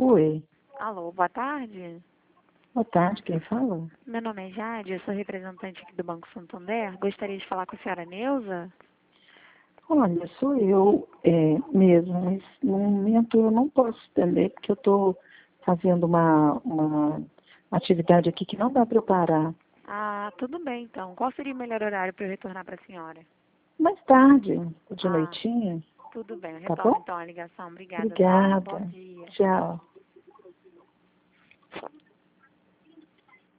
Oi, Alô, boa tarde. boa tarde, quem fala? Meu nome é Jade, eu sou representante aqui do Banco Santander. Gostaria de falar com a senhora Neuza? Olha, sou eu mesmo, mas no momento eu não posso atender porque eu estou fazendo uma atividade aqui que não dá para eu parar. Ah, tudo bem então. Qual seria o melhor horário para eu retornar para a senhora? Mais tarde, de Ah, noitinha, tudo bem. Eu tá retorno bom? então a ligação. Obrigada, tá? Bom Obrigada. dia. Tchau.